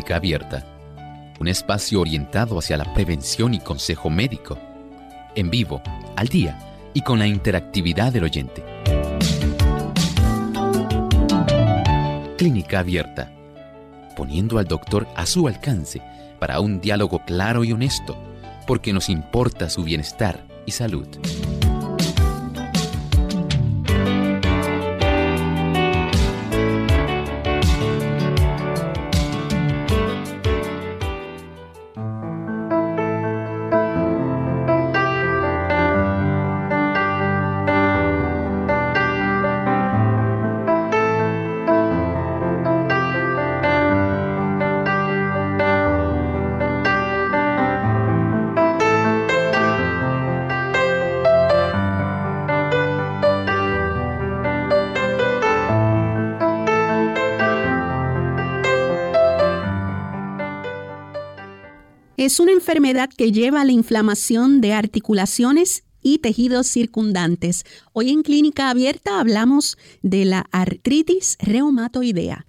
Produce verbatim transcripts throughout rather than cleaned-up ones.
Clínica Abierta, un espacio orientado hacia la prevención y consejo médico, en vivo, al día y con la interactividad del oyente. Clínica Abierta, poniendo al doctor a su alcance para un diálogo claro y honesto, porque nos importa su bienestar y salud. Es una enfermedad que lleva a la inflamación de articulaciones y tejidos circundantes. Hoy en Clínica Abierta hablamos de la artritis reumatoidea.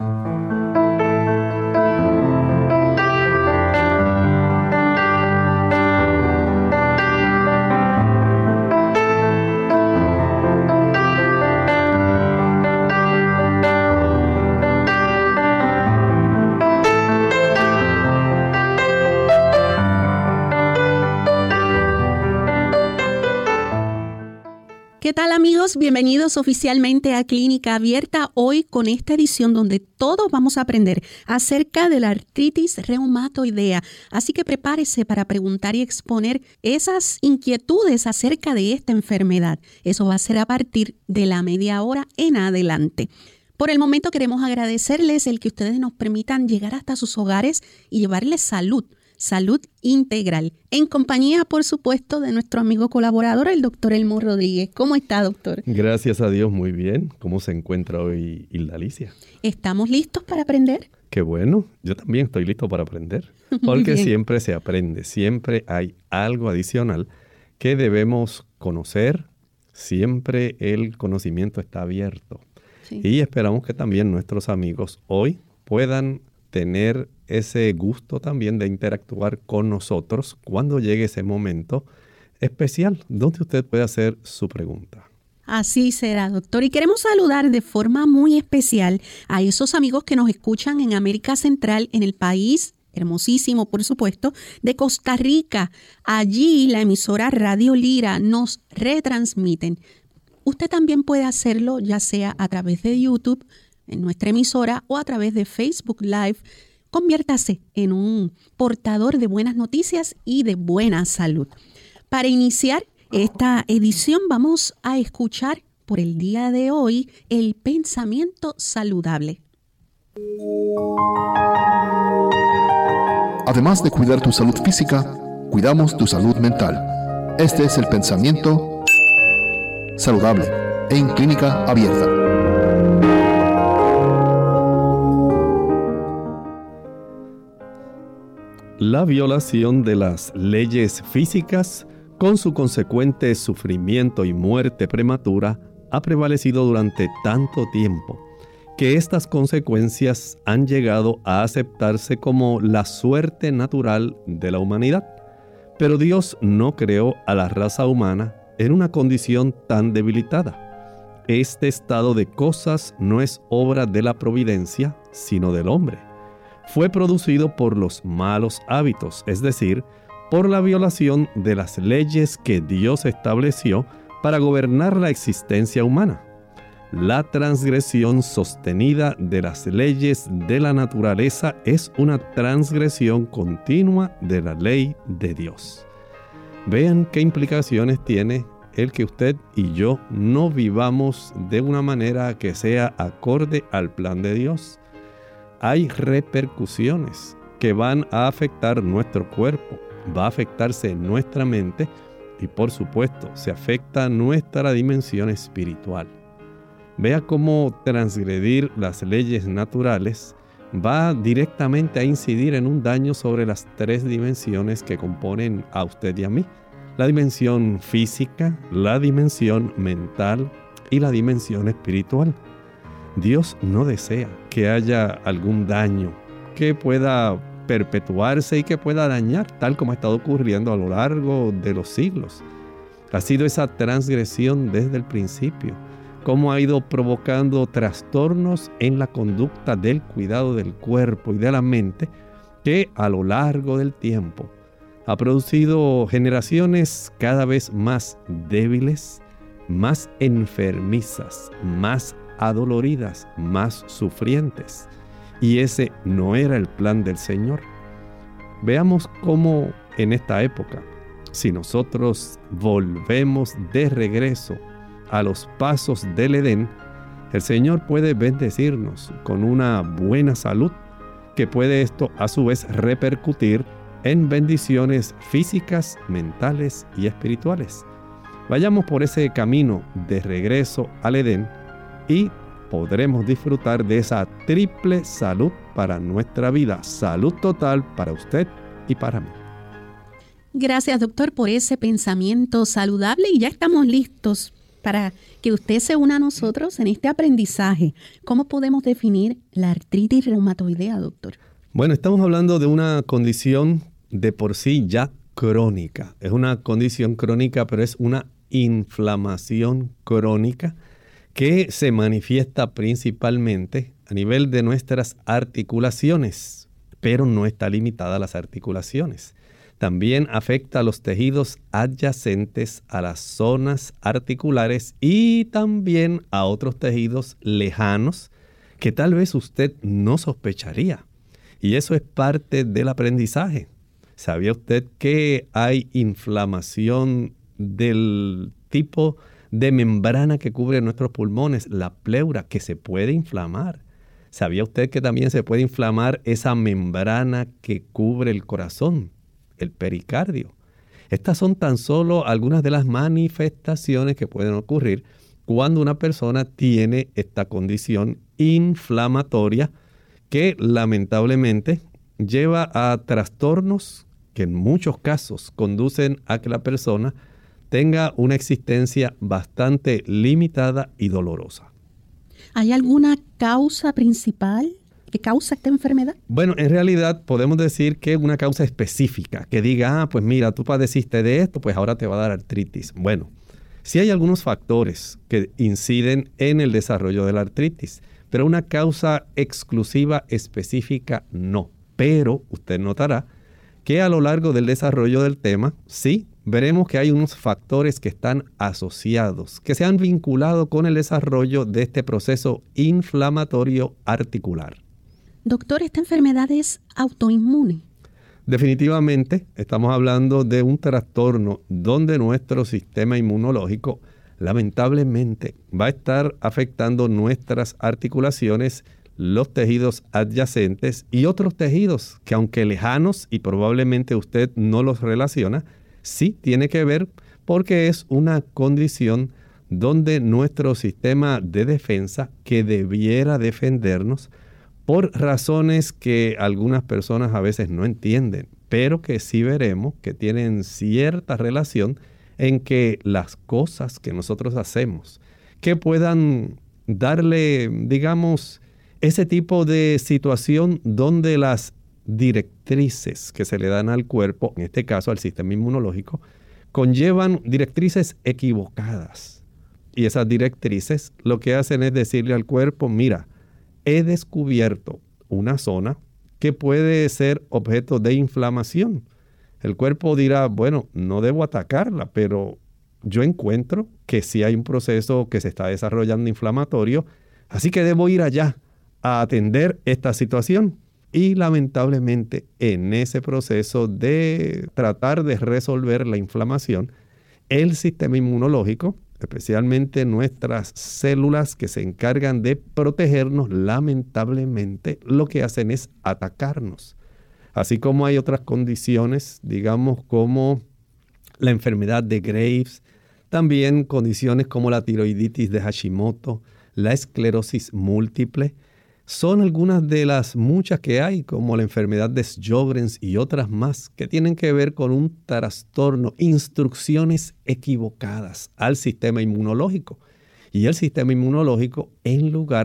¿Qué tal, amigos? Bienvenidos oficialmente a Clínica Abierta, hoy con esta edición donde todos vamos a aprender acerca de la artritis reumatoidea. Así que prepárese para preguntar y exponer esas inquietudes acerca de esta enfermedad. Eso va a ser a partir de la media hora en adelante. Por el momento queremos agradecerles el que ustedes nos permitan llegar hasta sus hogares y llevarles salud. Salud integral, en compañía, por supuesto, de nuestro amigo colaborador, el doctor Elmo Rodríguez. ¿Cómo está, doctor? Gracias a Dios, muy bien. ¿Cómo se encuentra hoy Hilda Alicia? ¿Estamos listos para aprender? Qué bueno, yo también estoy listo para aprender, porque siempre se aprende, siempre hay algo adicional que debemos conocer, siempre el conocimiento está abierto. Sí. Y esperamos que también nuestros amigos hoy puedan tener ese gusto también de interactuar con nosotros cuando llegue ese momento especial donde usted puede hacer su pregunta. Así será, doctor. Y queremos saludar de forma muy especial a esos amigos que nos escuchan en América Central, en el país hermosísimo, por supuesto, de Costa Rica. Allí la emisora Radio Lira nos retransmiten. Usted también puede hacerlo ya sea a través de YouTube, en nuestra emisora, o a través de Facebook Live. Conviértase en un portador de buenas noticias y de buena salud. Para iniciar esta edición vamos a escuchar por el día de hoy el pensamiento saludable. Además de cuidar tu salud física, cuidamos tu salud mental. Este es el pensamiento saludable en Clínica Abierta. La violación de las leyes físicas, con su consecuente sufrimiento y muerte prematura, ha prevalecido durante tanto tiempo que estas consecuencias han llegado a aceptarse como la suerte natural de la humanidad. Pero Dios no creó a la raza humana en una condición tan debilitada. Este estado de cosas no es obra de la providencia, sino del hombre. Fue producido por los malos hábitos, es decir, por la violación de las leyes que Dios estableció para gobernar la existencia humana. La transgresión sostenida de las leyes de la naturaleza es una transgresión continua de la ley de Dios. Vean qué implicaciones tiene el que usted y yo no vivamos de una manera que sea acorde al plan de Dios. Hay repercusiones que van a afectar nuestro cuerpo, va a afectarse nuestra mente y, por supuesto, se afecta nuestra dimensión espiritual. Vea cómo transgredir las leyes naturales va directamente a incidir en un daño sobre las tres dimensiones que componen a usted y a mí: la dimensión física, la dimensión mental y la dimensión espiritual. Dios no desea que haya algún daño que pueda perpetuarse y que pueda dañar, tal como ha estado ocurriendo a lo largo de los siglos. Ha sido esa transgresión desde el principio, cómo ha ido provocando trastornos en la conducta del cuidado del cuerpo y de la mente, que a lo largo del tiempo ha producido generaciones cada vez más débiles, más enfermizas, más adoloridas, más sufrientes. Y ese no era el plan del Señor. Veamos cómo en esta época, si nosotros volvemos de regreso a los pasos del Edén, el Señor puede bendecirnos con una buena salud, que puede esto a su vez repercutir en bendiciones físicas, mentales y espirituales. Vayamos por ese camino de regreso al Edén y podremos disfrutar de esa triple salud para nuestra vida. Salud total para usted y para mí. Gracias, doctor, por ese pensamiento saludable, y ya estamos listos para que usted se una a nosotros en este aprendizaje. ¿Cómo podemos definir la artritis reumatoidea, doctor? Bueno, estamos hablando de una condición de por sí ya crónica. Es una condición crónica, pero es una inflamación crónica que se manifiesta principalmente a nivel de nuestras articulaciones, pero no está limitada a las articulaciones. También afecta a los tejidos adyacentes a las zonas articulares y también a otros tejidos lejanos que tal vez usted no sospecharía. Y eso es parte del aprendizaje. ¿Sabía usted que hay inflamación del tipo de membrana que cubre nuestros pulmones, la pleura, que se puede inflamar? ¿Sabía usted que también se puede inflamar esa membrana que cubre el corazón, el pericardio? Estas son tan solo algunas de las manifestaciones que pueden ocurrir cuando una persona tiene esta condición inflamatoria que lamentablemente lleva a trastornos que en muchos casos conducen a que la persona tenga una existencia bastante limitada y dolorosa. ¿Hay alguna causa principal que causa esta enfermedad? Bueno, en realidad podemos decir que una causa específica, que diga, ah, pues mira, tú padeciste de esto, pues ahora te va a dar artritis. Bueno, sí hay algunos factores que inciden en el desarrollo de la artritis, pero una causa exclusiva específica no. Pero usted notará que a lo largo del desarrollo del tema, sí, veremos que hay unos factores que están asociados, que se han vinculado con el desarrollo de este proceso inflamatorio articular. Doctor, ¿esta enfermedad es autoinmune? Definitivamente estamos hablando de un trastorno donde nuestro sistema inmunológico lamentablemente va a estar afectando nuestras articulaciones, los tejidos adyacentes y otros tejidos que, aunque lejanos y probablemente usted no los relaciona, sí tiene que ver porque es una condición donde nuestro sistema de defensa, que debiera defendernos por razones que algunas personas a veces no entienden, pero que sí veremos que tienen cierta relación en que las cosas que nosotros hacemos, que puedan darle, digamos, ese tipo de situación donde las directrices que se le dan al cuerpo, en este caso al sistema inmunológico, conllevan directrices equivocadas. Y esas directrices lo que hacen es decirle al cuerpo, mira, he descubierto una zona que puede ser objeto de inflamación. El cuerpo dirá, bueno, no debo atacarla, pero yo encuentro que sí hay un proceso que se está desarrollando inflamatorio, así que debo ir allá a atender esta situación. Y lamentablemente en ese proceso de tratar de resolver la inflamación, el sistema inmunológico, especialmente nuestras células que se encargan de protegernos, lamentablemente lo que hacen es atacarnos. Así como hay otras condiciones, digamos como la enfermedad de Graves, también condiciones como la tiroiditis de Hashimoto, la esclerosis múltiple, son algunas de las muchas que hay, como la enfermedad de Sjögren's y otras más, que tienen que ver con un trastorno, instrucciones equivocadas al sistema inmunológico. Y el sistema inmunológico, en lugar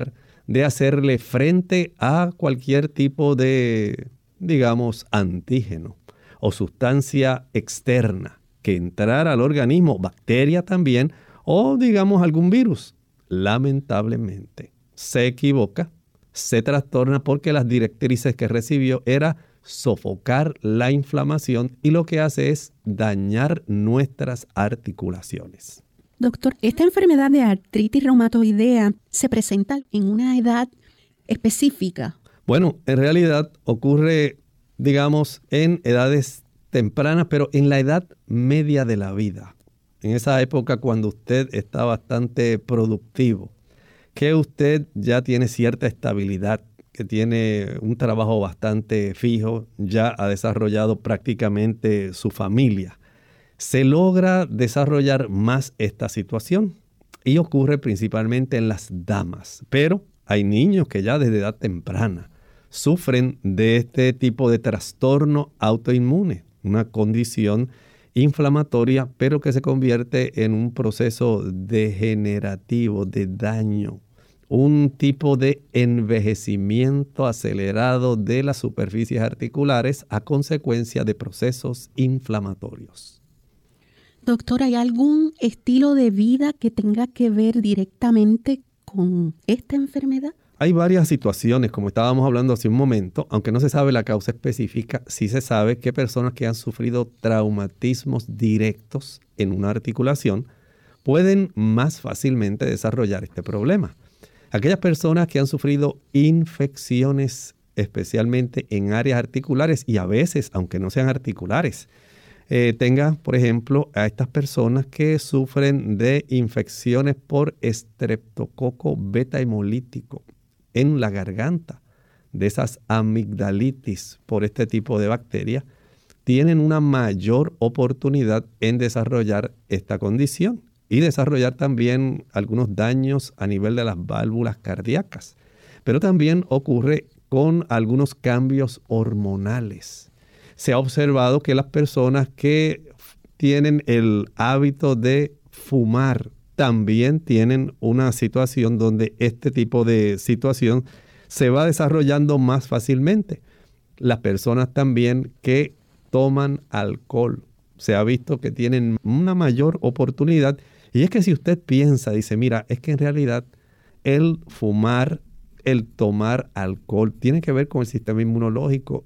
de hacerle frente a cualquier tipo de, digamos, antígeno o sustancia externa que entrara al organismo, bacteria también, o digamos algún virus. Lamentablemente se equivoca, se trastorna porque las directrices que recibió era sofocar la inflamación y lo que hace es dañar nuestras articulaciones. Doctor, ¿esta enfermedad de artritis reumatoidea se presenta en una edad específica? Bueno, en realidad ocurre, digamos, en edades tempranas, pero en la edad media de la vida. En esa época cuando usted está bastante productivo, que usted ya tiene cierta estabilidad, que tiene un trabajo bastante fijo, ya ha desarrollado prácticamente su familia. Se logra desarrollar más esta situación y ocurre principalmente en las damas. Pero hay niños que ya desde edad temprana sufren de este tipo de trastorno autoinmune, una condición inflamatoria, pero que se convierte en un proceso degenerativo de daño, un tipo de envejecimiento acelerado de las superficies articulares a consecuencia de procesos inflamatorios. Doctor, ¿hay algún estilo de vida que tenga que ver directamente con esta enfermedad? Hay varias situaciones, como estábamos hablando hace un momento, aunque no se sabe la causa específica, sí se sabe que personas que han sufrido traumatismos directos en una articulación pueden más fácilmente desarrollar este problema. Aquellas personas que han sufrido infecciones, especialmente en áreas articulares y a veces, aunque no sean articulares, eh, tenga, por ejemplo, a estas personas que sufren de infecciones por estreptococo beta hemolítico en la garganta, de esas amigdalitis por este tipo de bacterias, tienen una mayor oportunidad en desarrollar esta condición y desarrollar también algunos daños a nivel de las válvulas cardíacas. Pero también ocurre con algunos cambios hormonales. Se ha observado que las personas que tienen el hábito de fumar también tienen una situación donde este tipo de situación se va desarrollando más fácilmente. Las personas también que toman alcohol, se ha visto que tienen una mayor oportunidad. Y es que si usted piensa, dice, mira, es que en realidad el fumar, el tomar alcohol, tiene que ver con el sistema inmunológico,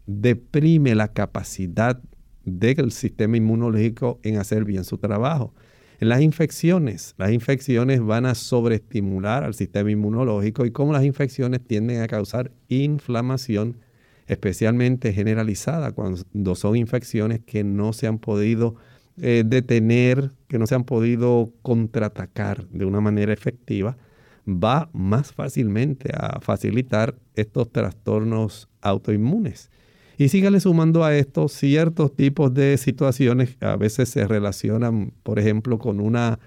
deprime la capacidad del sistema inmunológico en hacer bien su trabajo. En las infecciones, las infecciones van a sobreestimular al sistema inmunológico y como las infecciones tienden a causar inflamación, especialmente generalizada, cuando son infecciones que no se han podido eh, detener, que no se han podido contraatacar de una manera efectiva, va más fácilmente a facilitar estos trastornos autoinmunes. Y sígale sumando a esto ciertos tipos de situaciones que a veces se relacionan, por ejemplo, con una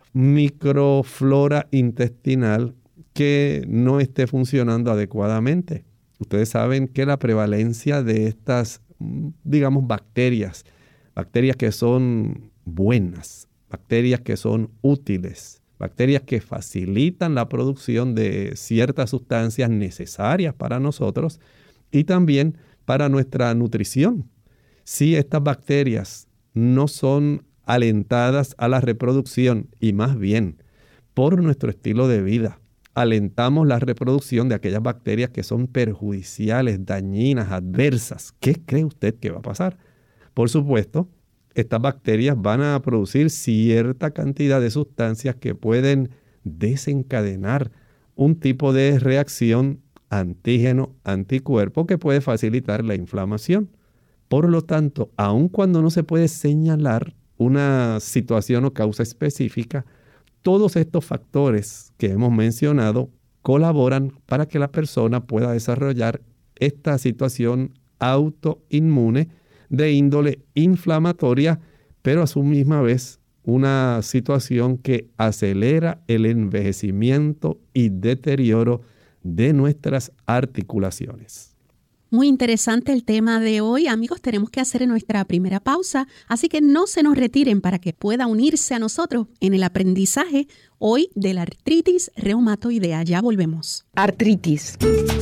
microflora intestinal que no esté funcionando adecuadamente. Ustedes saben que la prevalencia de estas, digamos, bacterias, bacterias que son buenas, bacterias que son útiles, bacterias que facilitan la producción de ciertas sustancias necesarias para nosotros y también para nuestra nutrición. Si estas bacterias no son alentadas a la reproducción y más bien por nuestro estilo de vida, alentamos la reproducción de aquellas bacterias que son perjudiciales, dañinas, adversas, ¿qué cree usted que va a pasar? Por supuesto, estas bacterias van a producir cierta cantidad de sustancias que pueden desencadenar un tipo de reacción antígeno-anticuerpo que puede facilitar la inflamación. Por lo tanto, aun cuando no se puede señalar una situación o causa específica, todos estos factores que hemos mencionado colaboran para que la persona pueda desarrollar esta situación autoinmune de índole inflamatoria, pero a su misma vez una situación que acelera el envejecimiento y deterioro de nuestras articulaciones. Muy interesante el tema de hoy. Amigos, tenemos que hacer nuestra primera pausa, así que no se nos retiren para que pueda unirse a nosotros en el aprendizaje hoy de la artritis reumatoidea. Ya volvemos. Artritis.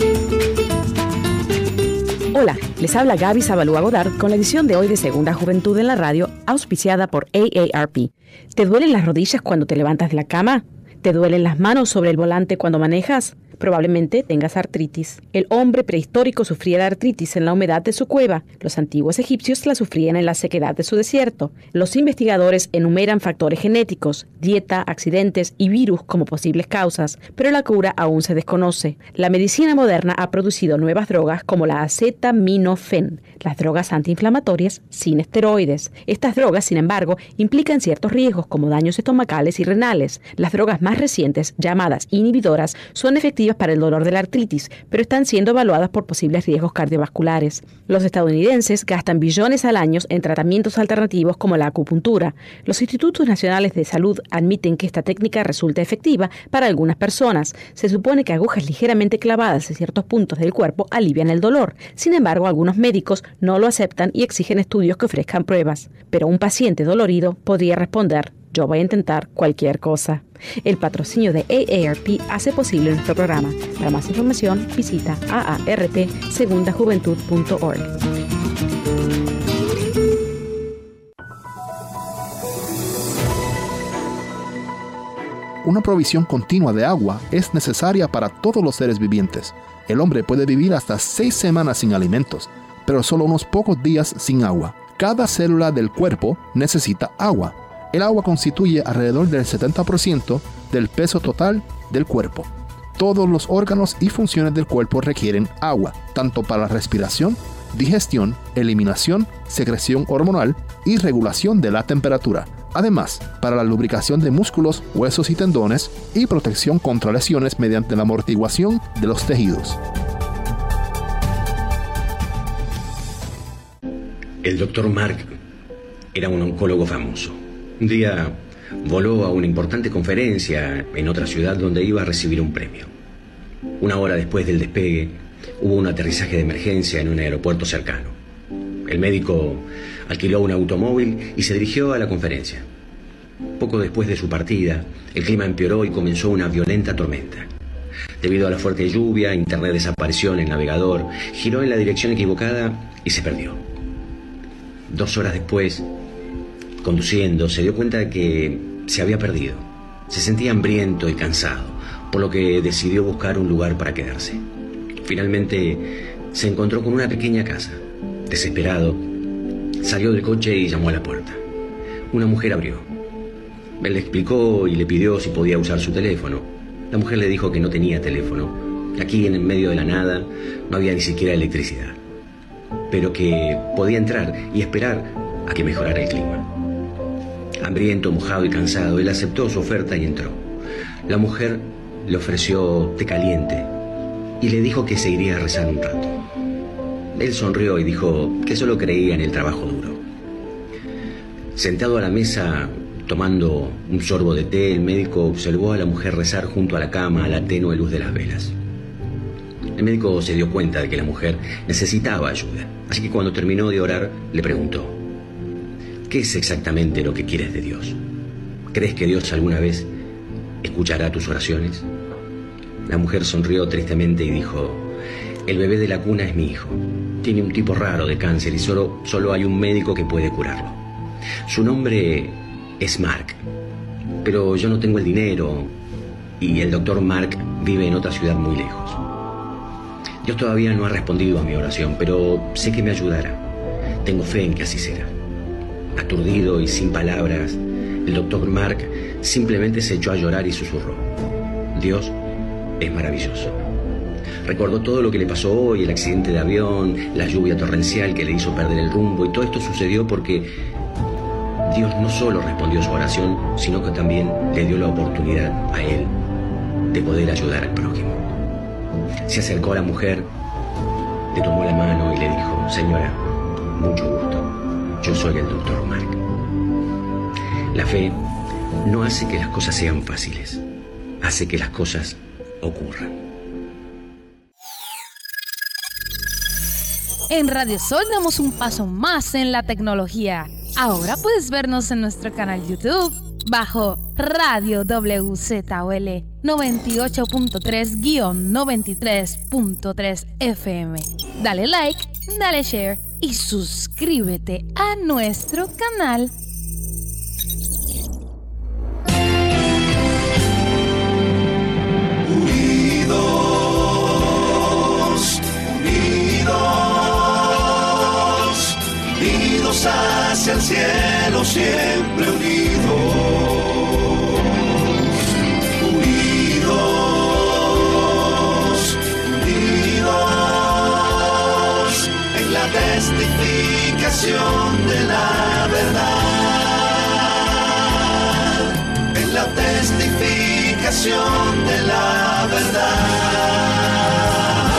Hola, les habla Gaby Zabalúa Godard con la edición de hoy de Segunda Juventud en la Radio, auspiciada por A A R P. ¿Te duelen las rodillas cuando te levantas de la cama? ¿Te duelen las manos sobre el volante cuando manejas? Probablemente tengas artritis. El hombre prehistórico sufría de artritis en la humedad de su cueva. Los antiguos egipcios la sufrían en la sequedad de su desierto. Los investigadores enumeran factores genéticos, dieta, accidentes y virus como posibles causas, pero la cura aún se desconoce. La medicina moderna ha producido nuevas drogas como la acetaminofén, las drogas antiinflamatorias sin esteroides. Estas drogas, sin embargo, implican ciertos riesgos como daños estomacales y renales. Las drogas más recientes, llamadas inhibidoras, son efectivas para el dolor de la artritis, pero están siendo evaluadas por posibles riesgos cardiovasculares. Los estadounidenses gastan billones al año en tratamientos alternativos como la acupuntura. Los institutos nacionales de salud admiten que esta técnica resulta efectiva para algunas personas. Se supone que agujas ligeramente clavadas en ciertos puntos del cuerpo alivian el dolor. Sin embargo, algunos médicos no lo aceptan y exigen estudios que ofrezcan pruebas. Pero un paciente dolorido podría responder: yo voy a intentar cualquier cosa. El patrocinio de A A R P hace posible nuestro programa. Para más información, visita a a r p segunda juventud punto org. Una provisión continua de agua es necesaria para todos los seres vivientes. El hombre puede vivir hasta seis semanas sin alimentos, pero solo unos pocos días sin agua. Cada célula del cuerpo necesita agua. El agua constituye alrededor del setenta por ciento del peso total del cuerpo. Todos los órganos y funciones del cuerpo requieren agua, tanto para la respiración, digestión, eliminación, secreción hormonal y regulación de la temperatura. Además, para la lubricación de músculos, huesos y tendones y protección contra lesiones mediante la amortiguación de los tejidos. El doctor Mark era un oncólogo famoso. Un día voló a una importante conferencia en otra ciudad donde iba a recibir un premio. Una hora después del despegue, hubo un aterrizaje de emergencia en un aeropuerto cercano. El médico alquiló un automóvil y se dirigió a la conferencia. Poco después de su partida, el clima empeoró y comenzó una violenta tormenta. Debido a la fuerte lluvia, Internet desapareció en el navegador, giró en la dirección equivocada y se perdió. Dos horas después, conduciendo, se dio cuenta de que se había perdido. Se sentía hambriento y cansado, por lo que decidió buscar un lugar para quedarse. Finalmente, se encontró con una pequeña casa. Desesperado, salió del coche y llamó a la puerta. Una mujer abrió. Él le explicó y le pidió si podía usar su teléfono. La mujer le dijo que no tenía teléfono. Aquí, en el medio de la nada, no había ni siquiera electricidad, pero que podía entrar y esperar a que mejorara el clima. Hambriento, mojado y cansado, él aceptó su oferta y entró. La mujer le ofreció té caliente y le dijo que se iría a rezar un rato. Él sonrió y dijo que solo creía en el trabajo duro. Sentado a la mesa, tomando un sorbo de té, el médico observó a la mujer rezar junto a la cama a la tenue luz de las velas. El médico se dio cuenta de que la mujer necesitaba ayuda, así que cuando terminó de orar, le preguntó: ¿qué es exactamente lo que quieres de Dios? ¿Crees que Dios alguna vez escuchará tus oraciones? La mujer sonrió tristemente y dijo: el bebé de la cuna es mi hijo. Tiene un tipo raro de cáncer y solo, solo hay un médico que puede curarlo. Su nombre es Mark, pero yo no tengo el dinero y el doctor Mark vive en otra ciudad muy lejos. Dios todavía no ha respondido a mi oración, pero sé que me ayudará. Tengo fe en que así será. Aturdido y sin palabras, el doctor Mark simplemente se echó a llorar y susurró: Dios es maravilloso. Recordó todo lo que le pasó hoy, el accidente de avión, la lluvia torrencial que le hizo perder el rumbo, y todo esto sucedió porque Dios no solo respondió su oración, sino que también le dio la oportunidad a él de poder ayudar al prójimo. Se acercó a la mujer, le tomó la mano y le dijo: señora, mucho gusto, yo soy el doctor Mark. La fe no hace que las cosas sean fáciles, hace que las cosas ocurran. En Radio Sol damos un paso más en la tecnología. Ahora puedes vernos en nuestro canal YouTube bajo Radio W Z O L noventa y ocho punto tres guión noventa y tres punto tres F M. Dale like, dale share y suscríbete a nuestro canal. Unidos, unidos, unidos hacia el cielo, siempre unidos. Testificación de la verdad, en la testificación de la verdad.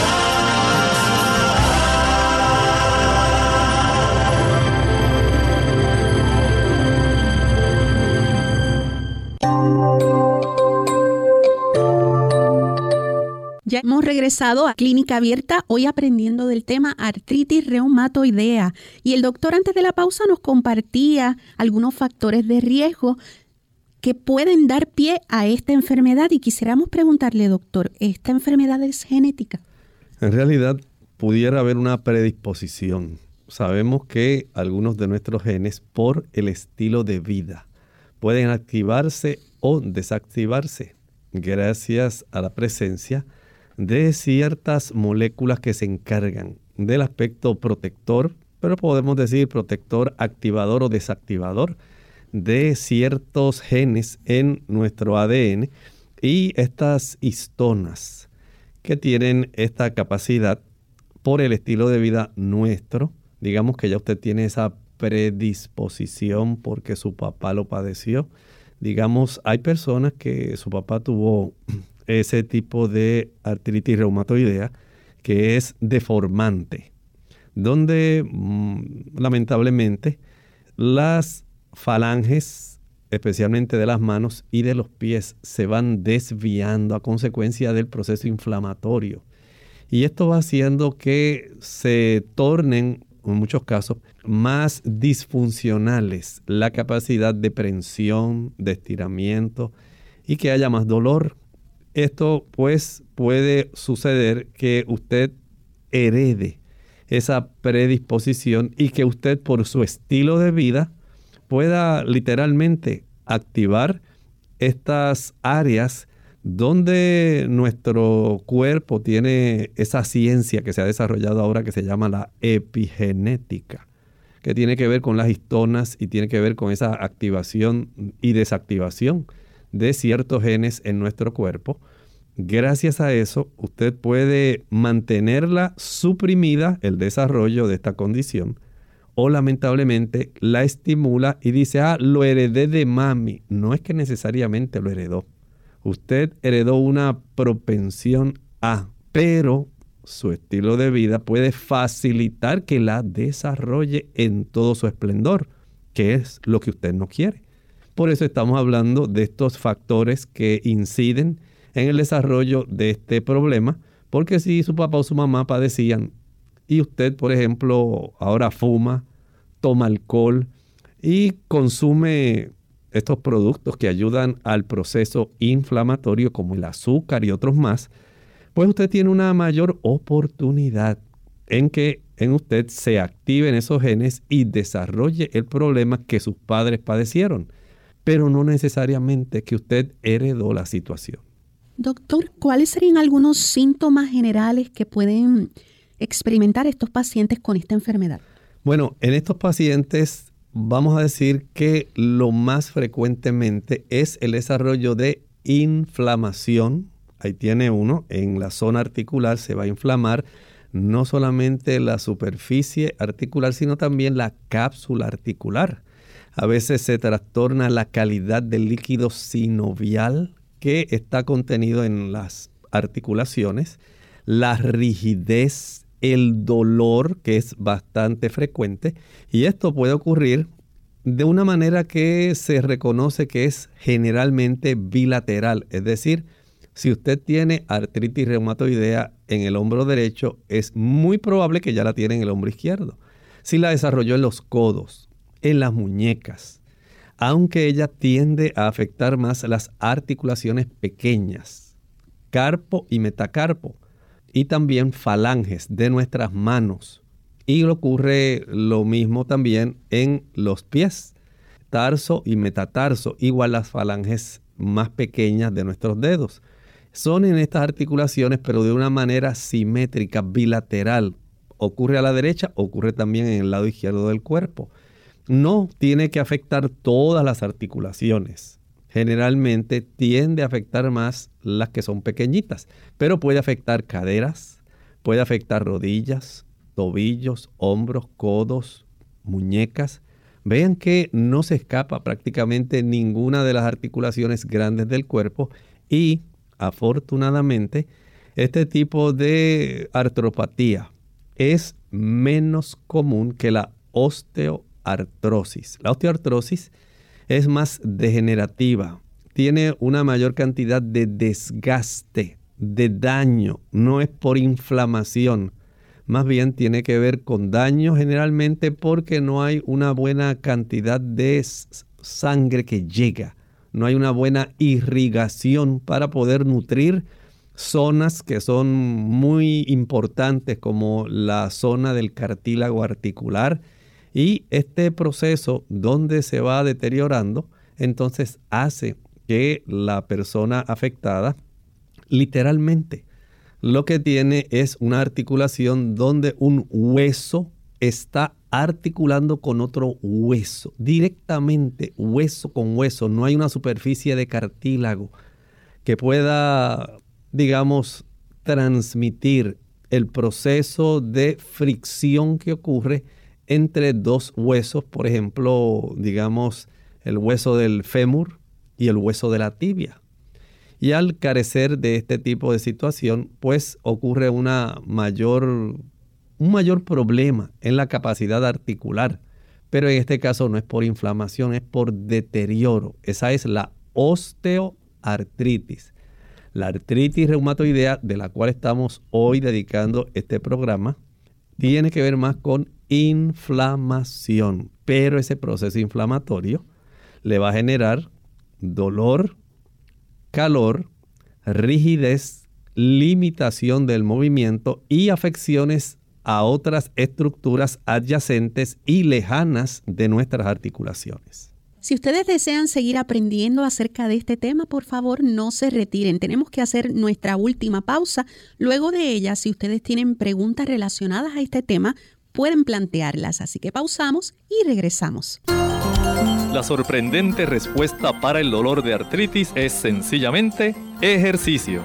Ya hemos regresado a Clínica Abierta, hoy aprendiendo del tema artritis reumatoidea. Y el doctor antes de la pausa nos compartía algunos factores de riesgo que pueden dar pie a esta enfermedad. Y quisiéramos preguntarle, doctor, ¿esta enfermedad es genética? En realidad, pudiera haber una predisposición. Sabemos que algunos de nuestros genes, por el estilo de vida, pueden activarse o desactivarse gracias a la presencia de ciertas moléculas que se encargan del aspecto protector, pero podemos decir protector, activador o desactivador de ciertos genes en nuestro A D N, y estas histonas que tienen esta capacidad por el estilo de vida nuestro, digamos que ya usted tiene esa predisposición porque su papá lo padeció. Digamos, hay personas que su papá tuvo ese tipo de artritis reumatoidea que es deformante, donde mmm, lamentablemente las falanges, especialmente de las manos y de los pies, se van desviando a consecuencia del proceso inflamatorio. Y esto va haciendo que se tornen, en muchos casos, más disfuncionales la capacidad de prensión, de estiramiento, y que haya más dolor. Esto pues puede suceder que usted herede esa predisposición y que usted por su estilo de vida pueda literalmente activar estas áreas donde nuestro cuerpo tiene esa ciencia que se ha desarrollado ahora que se llama la epigenética, que tiene que ver con las histonas y tiene que ver con esa activación y desactivación de ciertos genes en nuestro cuerpo. Gracias a eso, usted puede mantenerla suprimida, el desarrollo de esta condición, o lamentablemente la estimula y dice, ah, lo heredé de mami. No es que necesariamente lo heredó. Usted heredó una propensión a, pero su estilo de vida puede facilitar que la desarrolle en todo su esplendor, que es lo que usted no quiere. Por eso estamos hablando de estos factores que inciden en el desarrollo de este problema, porque si su papá o su mamá padecían y usted, por ejemplo, ahora fuma, toma alcohol y consume estos productos que ayudan al proceso inflamatorio como el azúcar y otros más, pues usted tiene una mayor oportunidad en que en usted se activen esos genes y desarrolle el problema que sus padres padecieron, pero no necesariamente que usted heredó la situación. Doctor, ¿cuáles serían algunos síntomas generales que pueden experimentar estos pacientes con esta enfermedad? Bueno, en estos pacientes vamos a decir que lo más frecuentemente es el desarrollo de inflamación. Ahí tiene uno, en la zona articular se va a inflamar no solamente la superficie articular, sino también la cápsula articular. A veces se trastorna la calidad del líquido sinovial que está contenido en las articulaciones, la rigidez, el dolor, que es bastante frecuente, y esto puede ocurrir de una manera que se reconoce que es generalmente bilateral, es decir, si usted tiene artritis reumatoidea en el hombro derecho, es muy probable que ya la tiene en el hombro izquierdo. Si la desarrolló en los codos, en las muñecas, aunque ella tiende a afectar más las articulaciones pequeñas, carpo y metacarpo, y también falanges de nuestras manos. Y ocurre lo mismo también en los pies, tarso y metatarso, igual las falanges más pequeñas de nuestros dedos. Son en estas articulaciones, pero de una manera simétrica, bilateral. Ocurre a la derecha, ocurre también en el lado izquierdo del cuerpo. No tiene que afectar todas las articulaciones. Generalmente tiende a afectar más las que son pequeñitas, pero puede afectar caderas, puede afectar rodillas, tobillos, hombros, codos, muñecas. Vean que no se escapa prácticamente ninguna de las articulaciones grandes del cuerpo y, afortunadamente, este tipo de artropatía es menos común que la osteoartrosis. La osteoartrosis es más degenerativa, tiene una mayor cantidad de desgaste, de daño, no es por inflamación. Más bien tiene que ver con daño generalmente porque no hay una buena cantidad de sangre que llega. No hay una buena irrigación para poder nutrir zonas que son muy importantes como la zona del cartílago articular. Y este proceso donde se va deteriorando, entonces hace que la persona afectada literalmente lo que tiene es una articulación donde un hueso está articulando con otro hueso, directamente hueso con hueso. No hay una superficie de cartílago que pueda, digamos, transmitir el proceso de fricción que ocurre entre dos huesos, por ejemplo, digamos, el hueso del fémur y el hueso de la tibia. Y al carecer de este tipo de situación, pues ocurre una mayor, un mayor problema en la capacidad articular. Pero en este caso no es por inflamación, es por deterioro. Esa es la osteoartritis. La artritis reumatoidea, de la cual estamos hoy dedicando este programa, tiene que ver más con inflamación. Pero ese proceso inflamatorio le va a generar dolor, calor, rigidez, limitación del movimiento y afecciones a otras estructuras adyacentes y lejanas de nuestras articulaciones. Si ustedes desean seguir aprendiendo acerca de este tema, por favor no se retiren. Tenemos que hacer nuestra última pausa. Luego de ella, si ustedes tienen preguntas relacionadas a este tema, pueden plantearlas. Así que pausamos y regresamos. La sorprendente respuesta para el dolor de artritis es sencillamente ejercicio.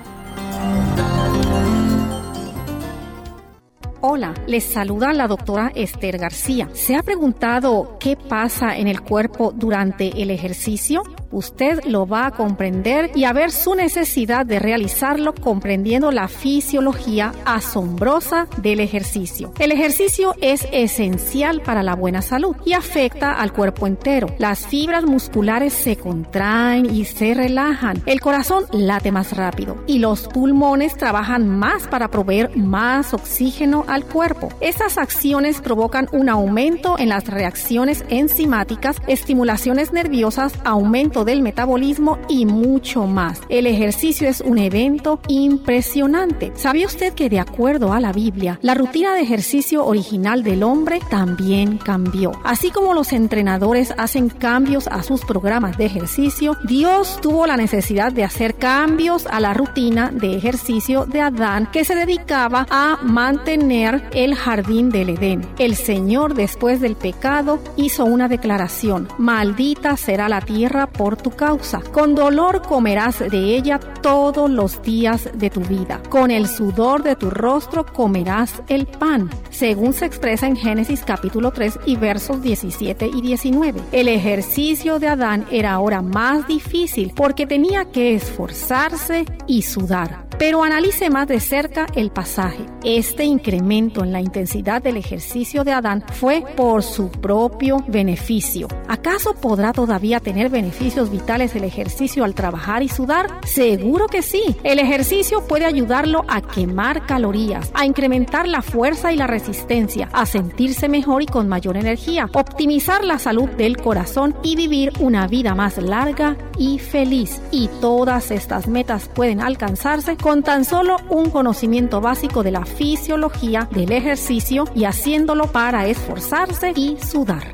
Hola, les saluda la doctora Esther García. ¿Se ha preguntado qué pasa en el cuerpo durante el ejercicio? Usted lo va a comprender y a ver su necesidad de realizarlo comprendiendo la fisiología asombrosa del ejercicio. El ejercicio es esencial para la buena salud y afecta al cuerpo entero. Las fibras musculares se contraen y se relajan. El corazón late más rápido y los pulmones trabajan más para proveer más oxígeno al cuerpo. Estas acciones provocan un aumento en las reacciones enzimáticas, estimulaciones nerviosas, aumento del metabolismo y mucho más. El ejercicio es un evento impresionante. ¿Sabía usted que de acuerdo a la Biblia, la rutina de ejercicio original del hombre también cambió? Así como los entrenadores hacen cambios a sus programas de ejercicio, Dios tuvo la necesidad de hacer cambios a la rutina de ejercicio de Adán, que se dedicaba a mantener el jardín del Edén. El Señor, después del pecado, hizo una declaración: maldita será la tierra por tu causa. Con dolor comerás de ella todos los días de tu vida. Con el sudor de tu rostro comerás el pan. Según se expresa en Génesis capítulo tres y versos diecisiete y diecinueve. El ejercicio de Adán era ahora más difícil porque tenía que esforzarse y sudar. Pero analice más de cerca el pasaje. Este incremento en la intensidad del ejercicio de Adán fue por su propio beneficio. ¿Acaso podrá todavía tener beneficio beneficios vitales el ejercicio al trabajar y sudar? Seguro que sí. El ejercicio puede ayudarlo a quemar calorías, a incrementar la fuerza y la resistencia, a sentirse mejor y con mayor energía, optimizar la salud del corazón y vivir una vida más larga y feliz. Y todas estas metas pueden alcanzarse con tan solo un conocimiento básico de la fisiología del ejercicio y haciéndolo para esforzarse y sudar.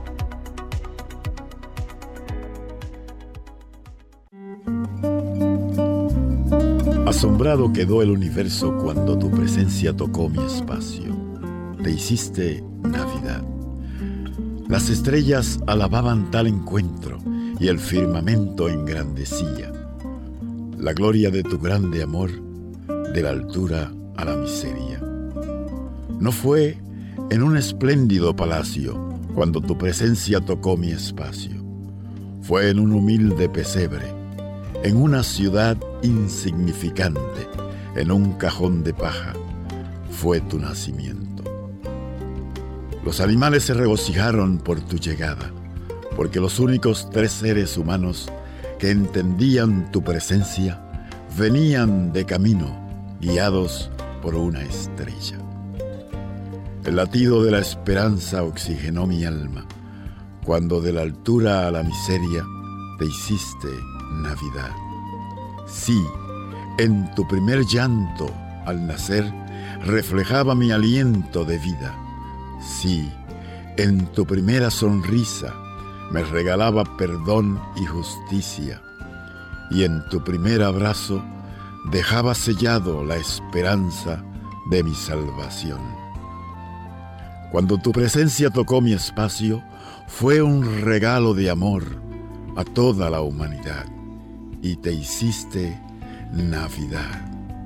Asombrado quedó el universo cuando tu presencia tocó mi espacio. Te hiciste Navidad. Las estrellas alababan tal encuentro y el firmamento engrandecía la gloria de tu grande amor, de la altura a la miseria. No fue en un espléndido palacio cuando tu presencia tocó mi espacio. Fue en un humilde pesebre, en una ciudad insignificante, en un cajón de paja, fue tu nacimiento. Los animales se regocijaron por tu llegada, porque los únicos tres seres humanos que entendían tu presencia venían de camino, guiados por una estrella. El latido de la esperanza oxigenó mi alma, cuando de la altura a la miseria te hiciste Navidad. Sí, en tu primer llanto, al nacer, reflejaba mi aliento de vida. Sí, en tu primera sonrisa, me regalaba perdón y justicia. Y en tu primer abrazo, dejaba sellado la esperanza de mi salvación. Cuando tu presencia tocó mi espacio, fue un regalo de amor a toda la humanidad. Y te hiciste Navidad.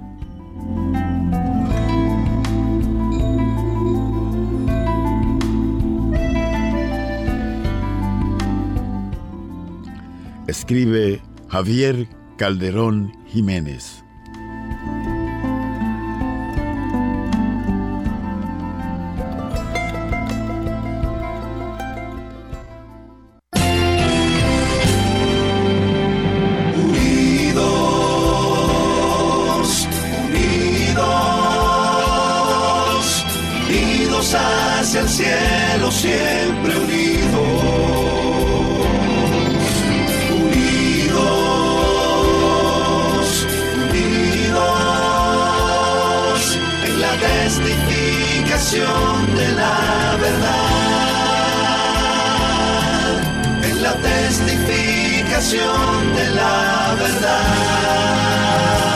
Escribe Javier Calderón Jiménez. Hacia el cielo siempre unidos, unidos, unidos en la testificación de la verdad, en la testificación de la verdad.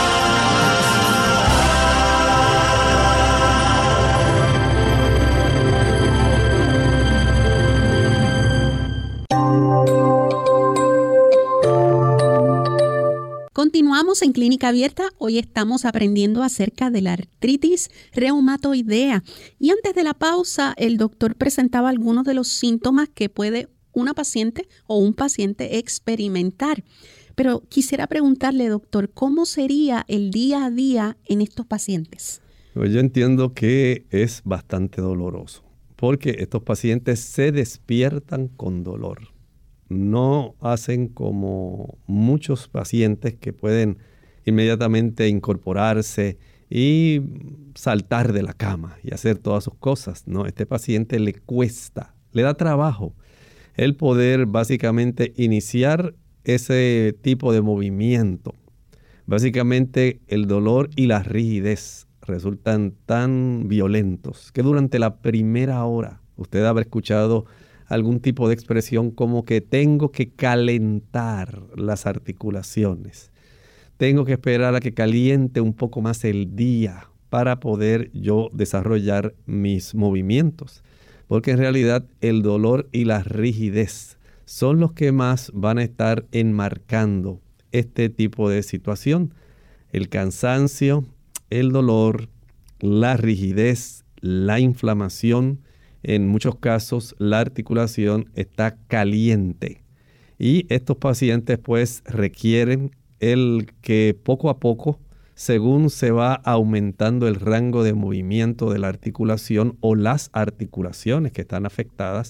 Continuamos en Clínica Abierta. Hoy estamos aprendiendo acerca de la artritis reumatoidea. Y antes de la pausa, el doctor presentaba algunos de los síntomas que puede una paciente o un paciente experimentar. Pero quisiera preguntarle, doctor, ¿cómo sería el día a día en estos pacientes? Pues yo entiendo que es bastante doloroso, porque estos pacientes se despiertan con dolor. No hacen como muchos pacientes que pueden inmediatamente incorporarse y saltar de la cama y hacer todas sus cosas. No, este paciente le cuesta, le da trabajo el poder básicamente iniciar ese tipo de movimiento. Básicamente el dolor y la rigidez resultan tan violentos que durante la primera hora usted habrá escuchado algún tipo de expresión como que tengo que calentar las articulaciones. Tengo que esperar a que caliente un poco más el día para poder yo desarrollar mis movimientos. Porque en realidad el dolor y la rigidez son los que más van a estar enmarcando este tipo de situación. El cansancio, el dolor, la rigidez, la inflamación. En muchos casos la articulación está caliente y estos pacientes pues requieren el que poco a poco, según se va aumentando el rango de movimiento de la articulación o las articulaciones que están afectadas,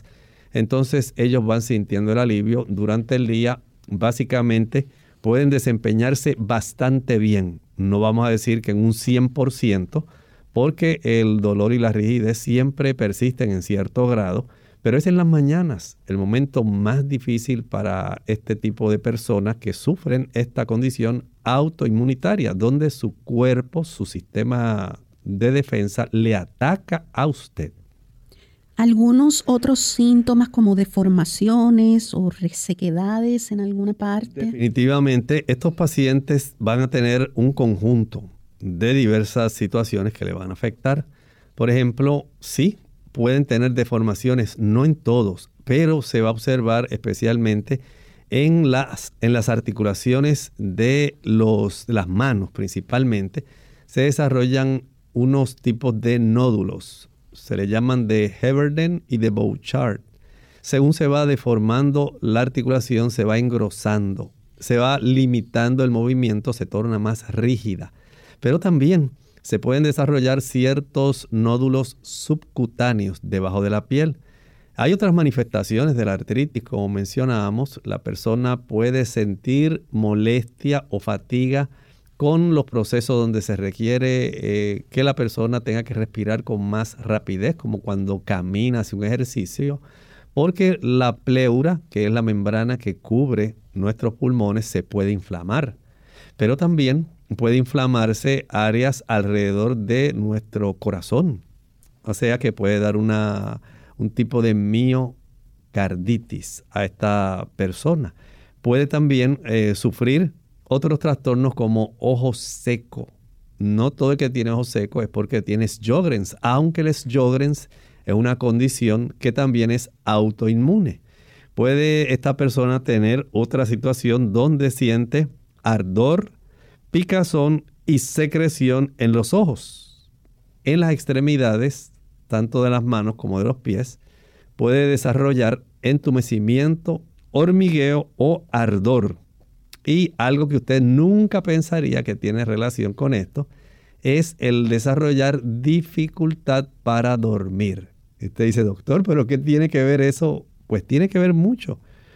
entonces ellos van sintiendo el alivio durante el día. Básicamente pueden desempeñarse bastante bien. No vamos a decir que en un cien por ciento, porque el dolor y la rigidez siempre persisten en cierto grado, pero es en las mañanas el momento más difícil para este tipo de personas que sufren esta condición autoinmunitaria, donde su cuerpo, su sistema de defensa le ataca a usted. ¿Algunos otros síntomas como deformaciones o resequedades en alguna parte? Definitivamente, estos pacientes van a tener un conjunto de diversas situaciones que le van a afectar. Por ejemplo, sí, pueden tener deformaciones, no en todos, pero se va a observar especialmente en las, en las articulaciones de, los, de las manos principalmente. Se desarrollan unos tipos de nódulos. Se le llaman de Heberden y de Bouchard. Según se va deformando la articulación, se va engrosando, se va limitando el movimiento, se torna más rígida. Pero también se pueden desarrollar ciertos nódulos subcutáneos debajo de la piel. Hay otras manifestaciones de la artritis, como mencionábamos. La persona puede sentir molestia o fatiga con los procesos donde se requiere eh, que la persona tenga que respirar con más rapidez, como cuando camina hacia un ejercicio, porque la pleura, que es la membrana que cubre nuestros pulmones, se puede inflamar. Pero también puede inflamarse áreas alrededor de nuestro corazón, o sea que puede dar una, un tipo de miocarditis a esta persona. Puede también eh, sufrir otros trastornos como ojo seco. No todo el que tiene ojo seco es porque tiene Sjögren's, aunque el Sjögren's es una condición que también es autoinmune. Puede esta persona tener otra situación donde siente ardor, picazón y secreción en los ojos. En las extremidades, tanto de las manos como de los pies, puede desarrollar entumecimiento, hormigueo o ardor. Y algo que usted nunca pensaría que tiene relación con esto es el desarrollar dificultad para dormir. Y usted dice, doctor, ¿pero qué tiene que ver eso? Pues tiene que ver mucho.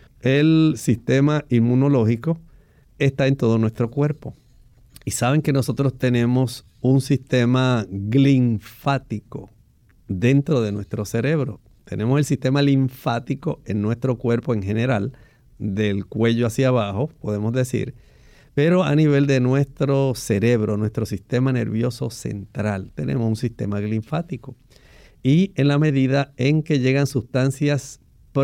El sistema inmunológico está en todo nuestro cuerpo. Y saben que nosotros tenemos un sistema linfático dentro de nuestro cerebro. Tenemos el sistema linfático en nuestro cuerpo en general, del cuello hacia abajo, podemos decir, pero a nivel de nuestro cerebro, nuestro sistema nervioso central, tenemos un sistema linfático. Y en la medida en que llegan sustancias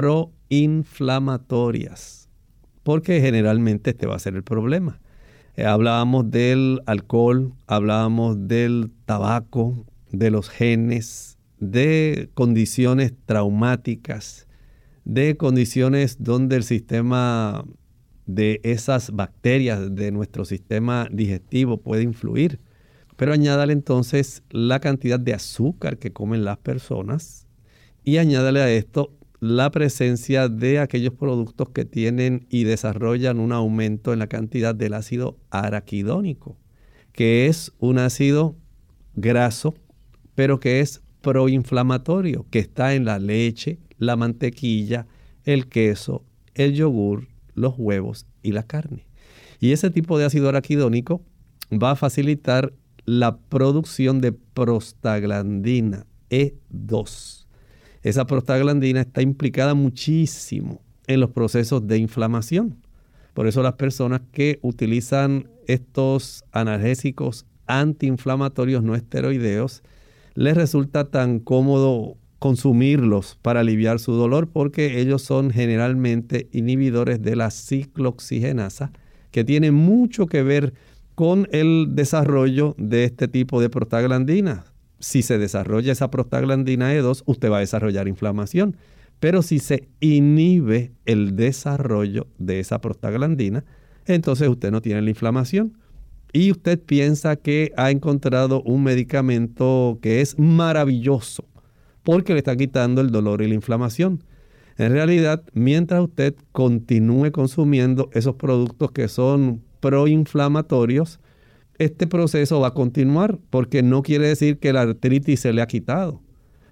proinflamatorias, porque generalmente este va a ser el problema. Eh, hablábamos del alcohol, hablábamos del tabaco, de los genes, de condiciones traumáticas, de condiciones donde el sistema de esas bacterias de nuestro sistema digestivo puede influir. Pero añádale entonces la cantidad de azúcar que comen las personas y añádale a esto la presencia de aquellos productos que tienen y desarrollan un aumento en la cantidad del ácido araquidónico, que es un ácido graso, pero que es proinflamatorio, que está en la leche, la mantequilla, el queso, el yogur, los huevos y la carne. Y ese tipo de ácido araquidónico va a facilitar la producción de prostaglandina E dos. Esa prostaglandina está implicada muchísimo en los procesos de inflamación. Por eso las personas que utilizan estos analgésicos antiinflamatorios no esteroideos les resulta tan cómodo consumirlos para aliviar su dolor, porque ellos son generalmente inhibidores de la ciclooxigenasa, que tiene mucho que ver con el desarrollo de este tipo de prostaglandina. Si se desarrolla esa prostaglandina E dos, usted va a desarrollar inflamación. Pero si se inhibe el desarrollo de esa prostaglandina, entonces usted no tiene la inflamación. Y usted piensa que ha encontrado un medicamento que es maravilloso, porque le está quitando el dolor y la inflamación. En realidad, mientras usted continúe consumiendo esos productos que son proinflamatorios, este proceso va a continuar, porque no quiere decir que la artritis se le ha quitado.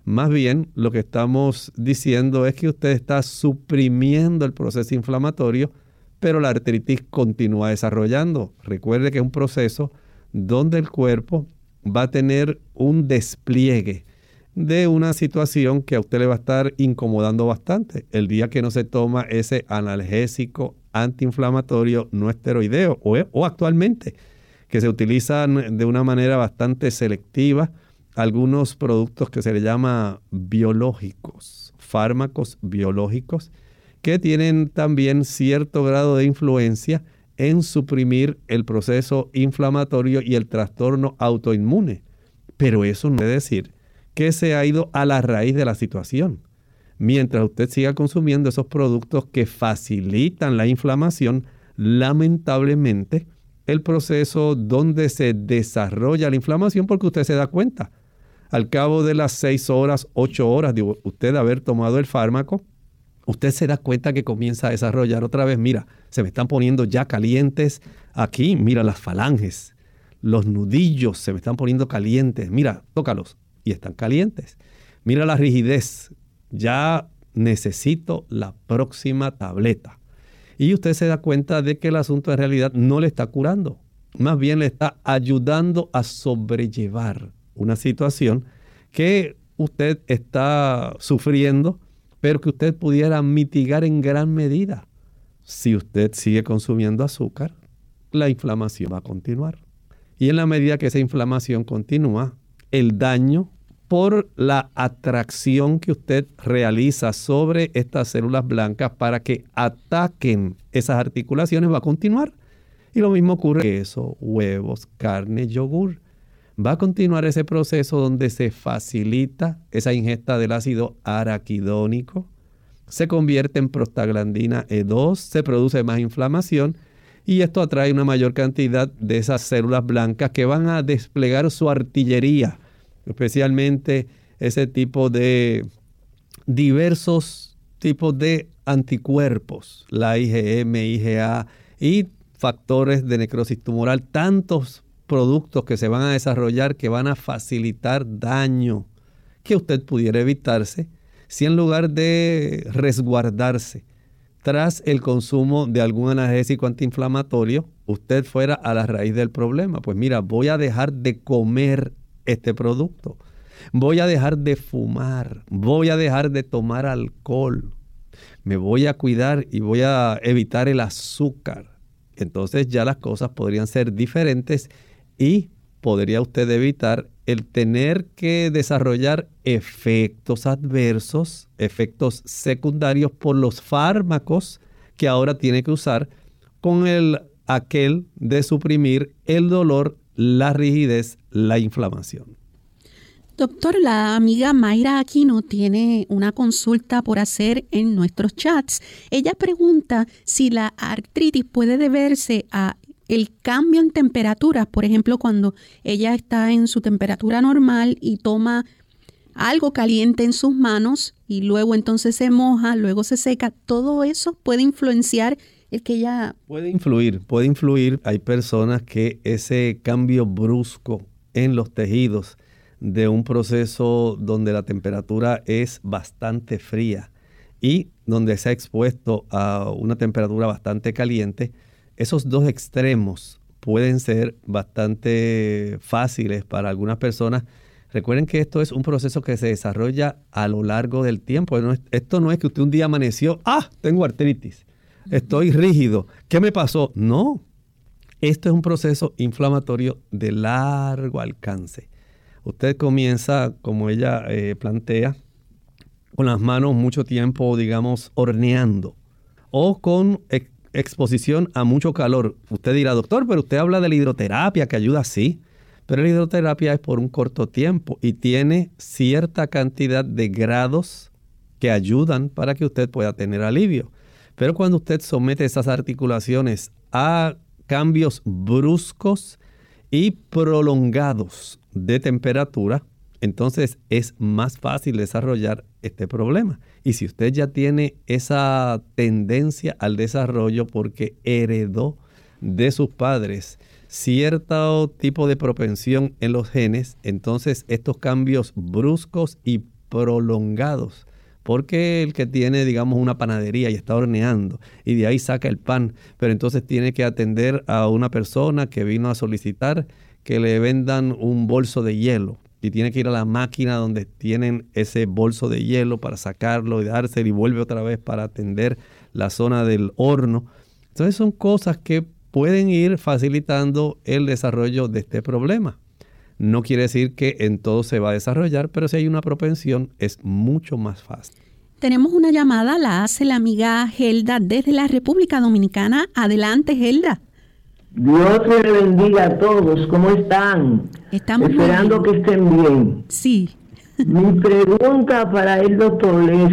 Más bien, lo que estamos diciendo es que usted está suprimiendo el proceso inflamatorio, pero la artritis continúa desarrollando. Recuerde que es un proceso donde el cuerpo va a tener un despliegue de una situación que a usted le va a estar incomodando bastante. El día que no se toma ese analgésico antiinflamatorio no esteroideo o, o actualmente que se utilizan de una manera bastante selectiva algunos productos que se le llama biológicos, fármacos biológicos, que tienen también cierto grado de influencia en suprimir el proceso inflamatorio y el trastorno autoinmune. Pero eso no quiere decir que se ha ido a la raíz de la situación. Mientras usted siga consumiendo esos productos que facilitan la inflamación, lamentablemente el proceso donde se desarrolla la inflamación, porque usted se da cuenta, al cabo de las seis horas, ocho horas de usted haber tomado el fármaco, usted se da cuenta que comienza a desarrollar otra vez. Mira, se me están poniendo ya calientes aquí. Mira las falanges, los nudillos se me están poniendo calientes. Mira, tócalos y están calientes. Mira la rigidez. Ya necesito la próxima tableta. Y usted se da cuenta de que el asunto en realidad no le está curando. Más bien le está ayudando a sobrellevar una situación que usted está sufriendo, pero que usted pudiera mitigar en gran medida. Si usted sigue consumiendo azúcar, la inflamación va a continuar. Y en la medida que esa inflamación continúa, el daño por la atracción que usted realiza sobre estas células blancas para que ataquen esas articulaciones va a continuar. Y lo mismo ocurre con queso, huevos, carne, yogur. Va a continuar ese proceso donde se facilita esa ingesta del ácido araquidónico, se convierte en prostaglandina E dos, se produce más inflamación y esto atrae una mayor cantidad de esas células blancas que van a desplegar su artillería, especialmente ese tipo de diversos tipos de anticuerpos, la I G M, I G A y factores de necrosis tumoral, tantos productos que se van a desarrollar que van a facilitar daño que usted pudiera evitarse si en lugar de resguardarse tras el consumo de algún analgésico antiinflamatorio, usted fuera a la raíz del problema. Pues mira, voy a dejar de comer este producto, voy a dejar de fumar, voy a dejar de tomar alcohol, me voy a cuidar y voy a evitar el azúcar. Entonces ya las cosas podrían ser diferentes y podría usted evitar el tener que desarrollar efectos adversos, efectos secundarios por los fármacos que ahora tiene que usar con el aquel de suprimir el dolor, la rigidez, la inflamación. Doctor, la amiga Mayra Aquino tiene una consulta por hacer en nuestros chats. Ella pregunta si la artritis puede deberse a el cambio en temperatura, por ejemplo, cuando ella está en su temperatura normal y toma algo caliente en sus manos y luego entonces se moja, luego se seca, todo eso puede influenciar el que ella... Puede influir, puede influir. Hay personas que ese cambio brusco en los tejidos de un proceso donde la temperatura es bastante fría y donde se ha expuesto a una temperatura bastante caliente, esos dos extremos pueden ser bastante fáciles para algunas personas. Recuerden que esto es un proceso que se desarrolla a lo largo del tiempo. Esto no es que usted un día amaneció, ¡ah! Tengo artritis, estoy rígido, ¿qué me pasó? No, esto es un proceso inflamatorio de largo alcance. Usted comienza, como ella eh, plantea, con las manos mucho tiempo, digamos, horneando o con ex- exposición a mucho calor. Usted dirá, doctor, pero usted habla de la hidroterapia que ayuda, sí, pero la hidroterapia es por un corto tiempo y tiene cierta cantidad de grados que ayudan para que usted pueda tener alivio. Pero cuando usted somete esas articulaciones a cambios bruscos y prolongados de temperatura, entonces es más fácil desarrollar este problema. Y si usted ya tiene esa tendencia al desarrollo porque heredó de sus padres cierto tipo de propensión en los genes, entonces estos cambios bruscos y prolongados. Porque el que tiene, digamos, una panadería y está horneando y de ahí saca el pan, pero entonces tiene que atender a una persona que vino a solicitar que le vendan un bolso de hielo y tiene que ir a la máquina donde tienen ese bolso de hielo para sacarlo y dárselo y vuelve otra vez para atender la zona del horno. Entonces son cosas que pueden ir facilitando el desarrollo de este problema. No quiere decir que en todo se va a desarrollar, pero si hay una propensión es mucho más fácil. Tenemos una llamada, la hace la amiga Gelda desde la República Dominicana. Adelante, Gelda. Dios les bendiga a todos. ¿Cómo están? Estamos esperando que estén bien. Sí. Mi pregunta para el doctor es: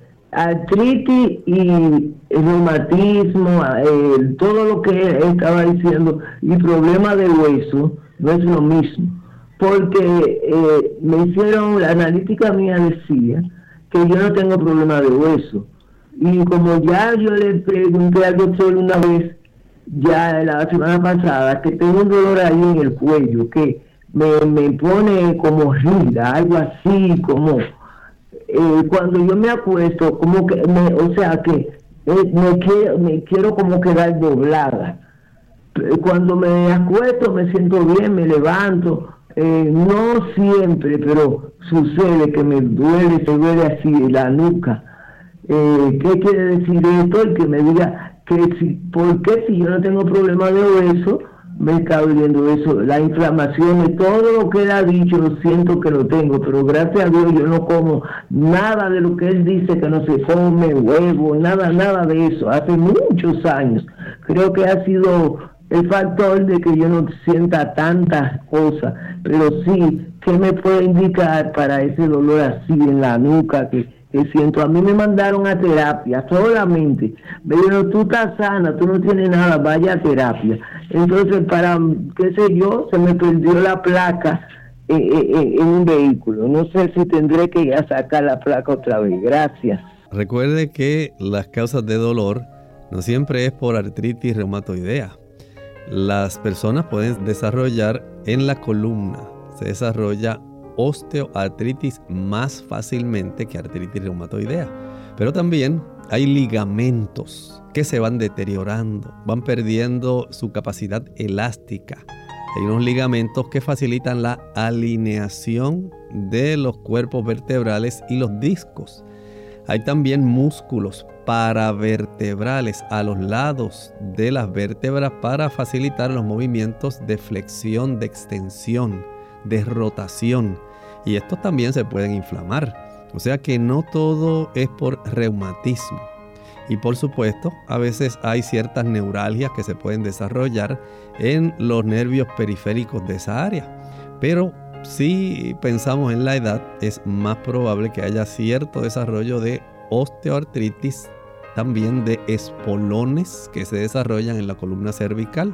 artritis y reumatismo, eh, todo lo que estaba diciendo, y problema de hueso, no es lo mismo. Porque eh, me hicieron, la analítica mía decía que yo no tengo problema de hueso. Y como ya yo le pregunté al doctor una vez, ya la semana pasada, que tengo un dolor ahí en el cuello, que me, me pone como rida, algo así, como eh, cuando yo me acuesto, como que, me, o sea, que eh, me, quiero, me quiero como quedar doblada. Cuando me acuesto me siento bien, me levanto. Eh, no siempre, pero sucede que me duele, se duele así la nuca. Eh, ¿Qué quiere decir esto? El que me diga que si, ¿por qué si yo no tengo problema de hueso me está doliendo eso? La inflamación, todo lo que él ha dicho, lo siento que lo tengo, pero gracias a Dios yo no como nada de lo que él dice que no se come, huevo, nada, nada de eso. Hace muchos años. Creo que ha sido el factor de que yo no sienta tantas cosas, pero sí, ¿qué me puede indicar para ese dolor así en la nuca que, que siento? A mí me mandaron a terapia solamente, me dijeron, tú estás sana, tú no tienes nada, vaya a terapia. Entonces, para, qué sé yo, se me perdió la placa eh, eh, en un vehículo, no sé si tendré que ir a sacar la placa otra vez. Gracias. Recuerde que las causas de dolor no siempre es por artritis reumatoidea. Las personas pueden desarrollar en la columna, se desarrolla osteoartritis más fácilmente que artritis reumatoidea. Pero también hay ligamentos que se van deteriorando, van perdiendo su capacidad elástica. Hay unos ligamentos que facilitan la alineación de los cuerpos vertebrales y los discos. Hay también músculos paravertebrales a los lados de las vértebras para facilitar los movimientos de flexión, de extensión, de rotación. Y estos también se pueden inflamar. O sea que no todo es por reumatismo. Y por supuesto, a veces hay ciertas neuralgias que se pueden desarrollar en los nervios periféricos de esa área. Pero si pensamos en la edad, es más probable que haya cierto desarrollo de osteoartritis, también de espolones que se desarrollan en la columna cervical,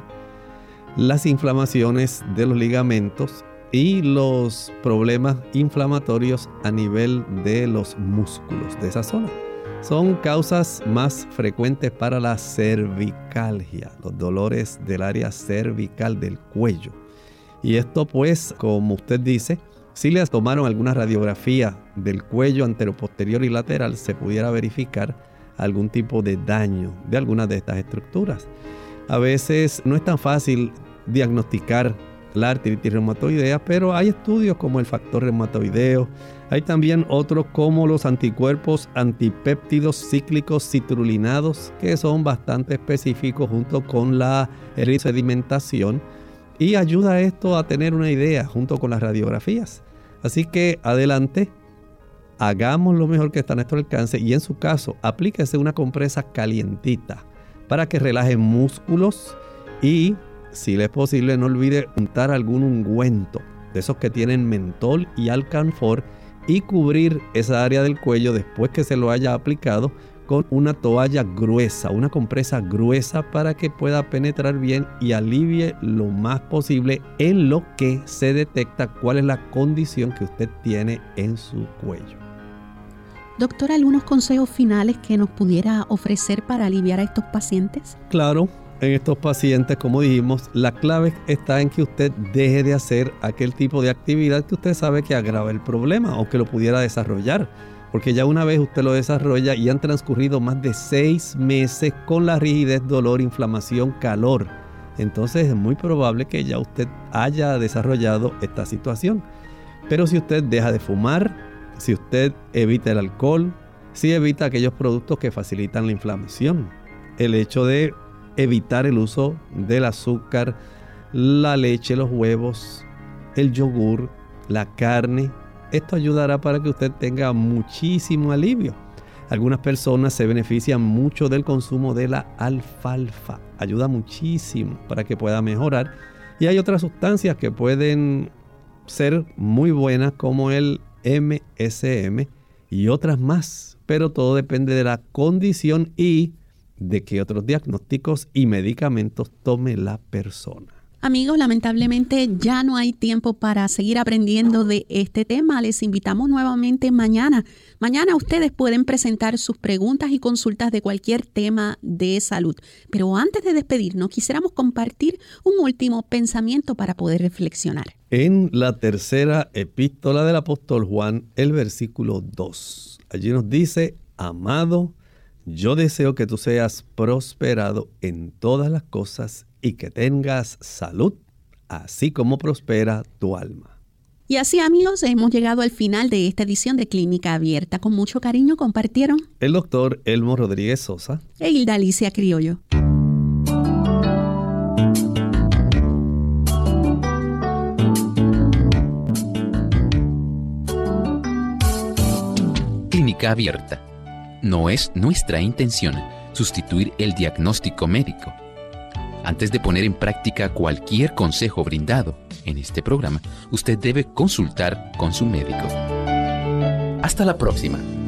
las inflamaciones de los ligamentos y los problemas inflamatorios a nivel de los músculos de esa zona. Son causas más frecuentes para la cervicalgia, los dolores del área cervical del cuello. Y esto pues, como usted dice, si les tomaron alguna radiografía del cuello anteroposterior y lateral, se pudiera verificar algún tipo de daño de alguna de estas estructuras. A veces no es tan fácil diagnosticar la artritis reumatoidea, pero hay estudios como el factor reumatoideo. Hay también otros como los anticuerpos antipéptidos cíclicos citrulinados, que son bastante específicos junto con la eritrosedimentación. Y ayuda a esto a tener una idea junto con las radiografías. Así que adelante, hagamos lo mejor que está a nuestro alcance y en su caso, aplíquese una compresa calientita para que relaje músculos y, si le es posible, no olvide untar algún ungüento de esos que tienen mentol y alcanfor y cubrir esa área del cuello después que se lo haya aplicado con una toalla gruesa, una compresa gruesa para que pueda penetrar bien y alivie lo más posible en lo que se detecta cuál es la condición que usted tiene en su cuello. Doctor, ¿algunos consejos finales que nos pudiera ofrecer para aliviar a estos pacientes? Claro, en estos pacientes, como dijimos, la clave está en que usted deje de hacer aquel tipo de actividad que usted sabe que agrava el problema o que lo pudiera desarrollar. Porque ya una vez usted lo desarrolla y han transcurrido más de seis meses con la rigidez, dolor, inflamación, calor. Entonces es muy probable que ya usted haya desarrollado esta situación. Pero si usted deja de fumar, si usted evita el alcohol, si evita aquellos productos que facilitan la inflamación, el hecho de evitar el uso del azúcar, la leche, los huevos, el yogur, la carne, esto ayudará para que usted tenga muchísimo alivio. Algunas personas se benefician mucho del consumo de la alfalfa. Ayuda muchísimo para que pueda mejorar. Y hay otras sustancias que pueden ser muy buenas como el M S M y otras más. Pero todo depende de la condición y de qué otros diagnósticos y medicamentos tome la persona. Amigos, lamentablemente ya no hay tiempo para seguir aprendiendo de este tema. Les invitamos nuevamente mañana. Mañana ustedes pueden presentar sus preguntas y consultas de cualquier tema de salud. Pero antes de despedirnos, quisiéramos compartir un último pensamiento para poder reflexionar. En la tercera epístola del apóstol Juan, el versículo dos. Allí nos dice: amado, yo deseo que tú seas prosperado en todas las cosas y que tengas salud, así como prospera tu alma. Y así, amigos, hemos llegado al final de esta edición de Clínica Abierta. Con mucho cariño compartieron el doctor Elmo Rodríguez Sosa e Hilda Alicia Criollo. Clínica Abierta. No es nuestra intención sustituir el diagnóstico médico. Antes de poner en práctica cualquier consejo brindado en este programa, usted debe consultar con su médico. Hasta la próxima.